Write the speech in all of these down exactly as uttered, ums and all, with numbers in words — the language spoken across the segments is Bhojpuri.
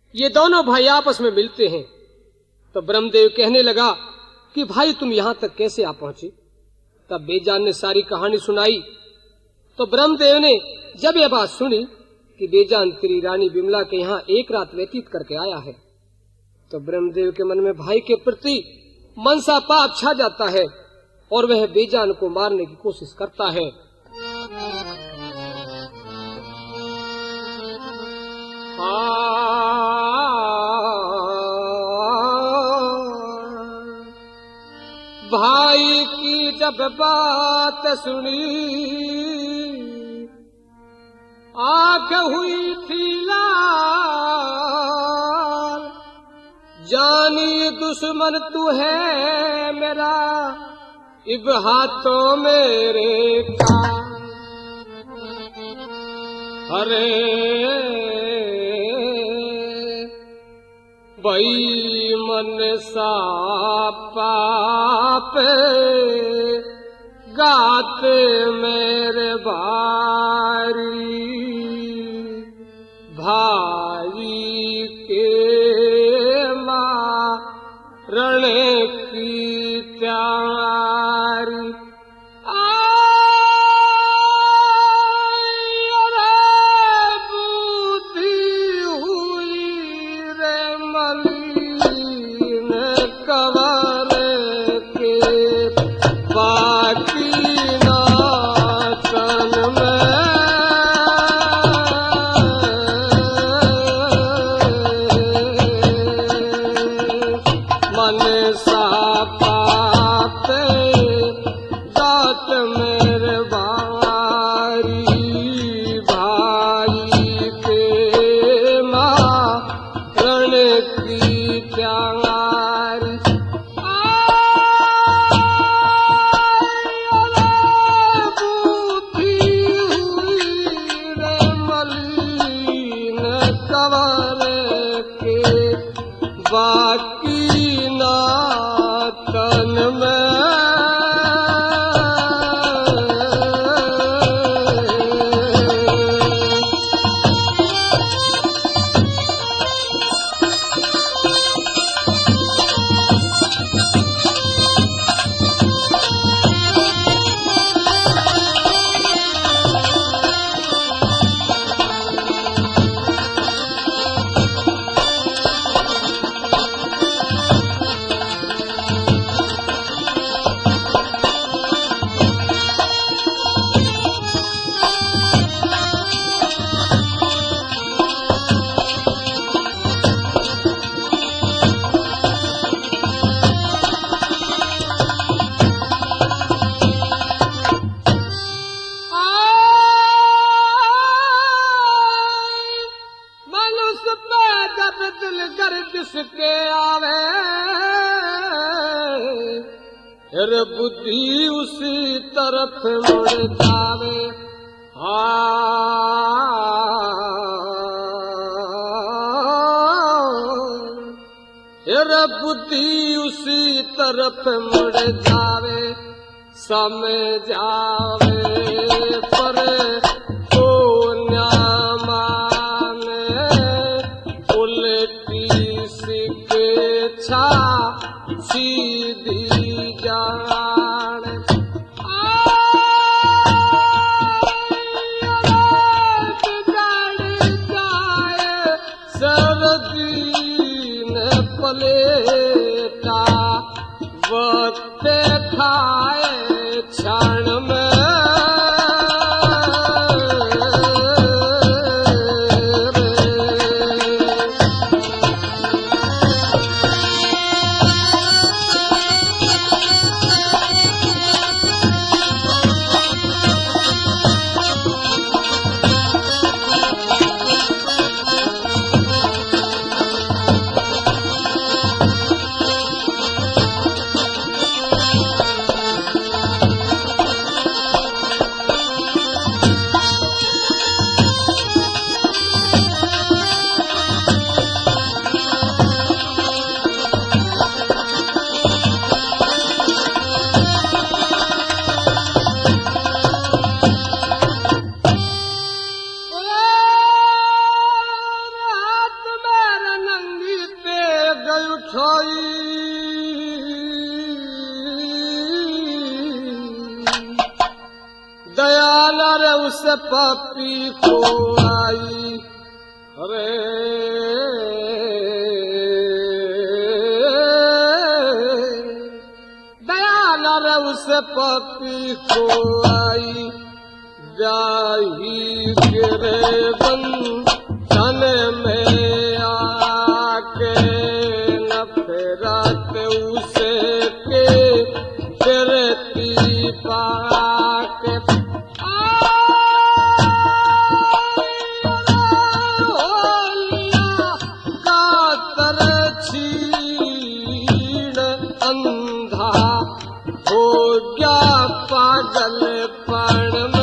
ये दोनों भाई आपस में मिलते हैं तो ब्रह्मदेव कहने लगा कि भाई तुम यहां तक कैसे आ पहुंचे। तब बेजान ने सारी कहानी सुनाई। तो ब्रह्मदेव ने जब यह बात सुनी कि बेजान तेरी रानी बिमला के यहाँ एक रात व्यतीत करके आया है, तो ब्रह्मदेव के मन में भाई के प्रति मनसा पाप छा जाता है और वह बेजान को मारने की कोशिश करता है। भाई की जब बात सुनी आंख हुई थी लाल, जानी दुश्मन तू है मेरा इब हाथों मेरे का। अरे भाई मन सा पाप गाते मेरे भारी, भाई के मारण की तैयारी। बुद्धि उसी तरफ मुड़ जावे। हाँ बुद्धि उसी तरफ मुड़ जावे, समय जावे पर तो न माने, उल्टी शिक्षा सीधी जान। पलेटा वक्त खाए क्षण में, थोई दया न रे उस पापी को आई। अरे दया न रे उस पापी को आई। जाही गिरे बंधन में आके न फेरत उसे के गिरती पाके। अंधा हो गया पागल पण में।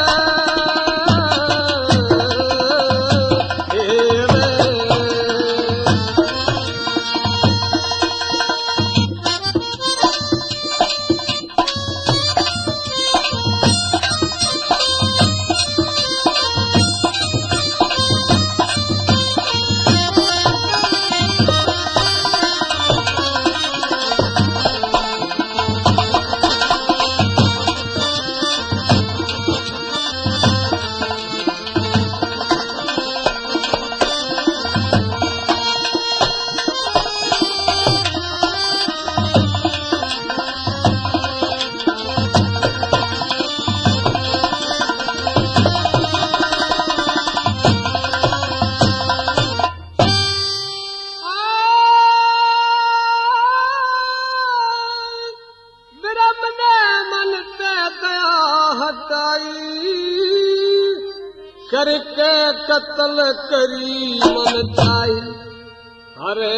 करके कत्ल करी मन चाही। अरे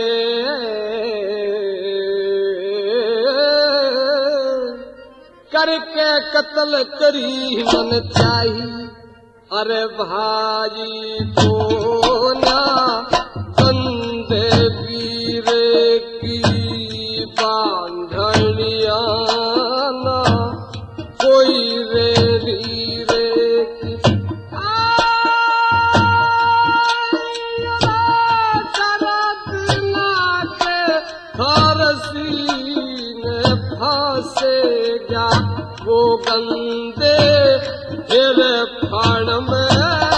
करके कत्ल करी मन चाही। अरे भाई को ना बंदे वीरे की बांधनिया ना कोई रे फांसेगा वो गंदे फिर फाड़ में।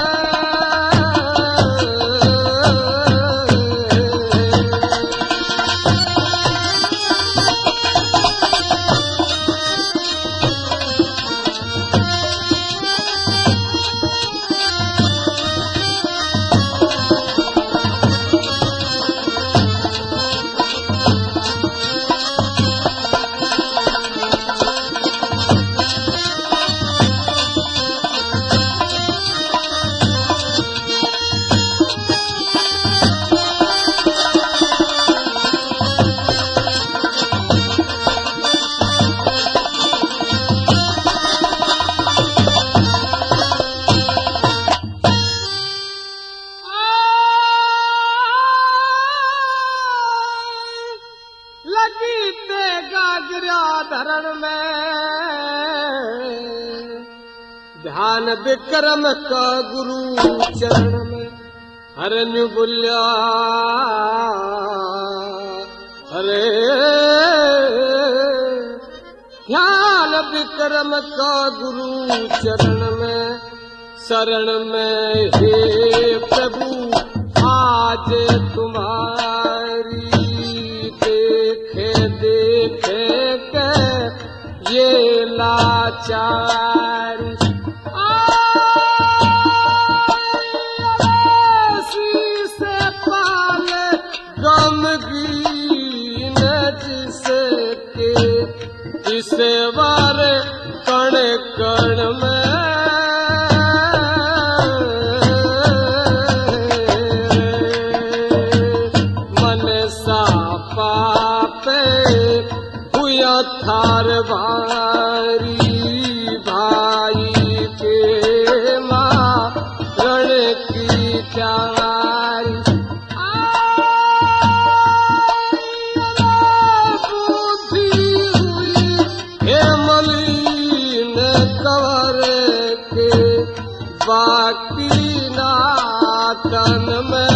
धरण में ध्यान विक्रम का गुरु चरण में। हरन्यु बुल्या हरे ध्यान विक्रम का गुरु चरण में। शरण में हे प्रभु आज तुम्हारी देखे देखे के ये लाचारी। से पाले गमगीन जिसे के इसे वार कण कण में। थार भारी भाई के मारण की चारी। बुद्धि हुई हे मलिन कवर के बाकी नातन में।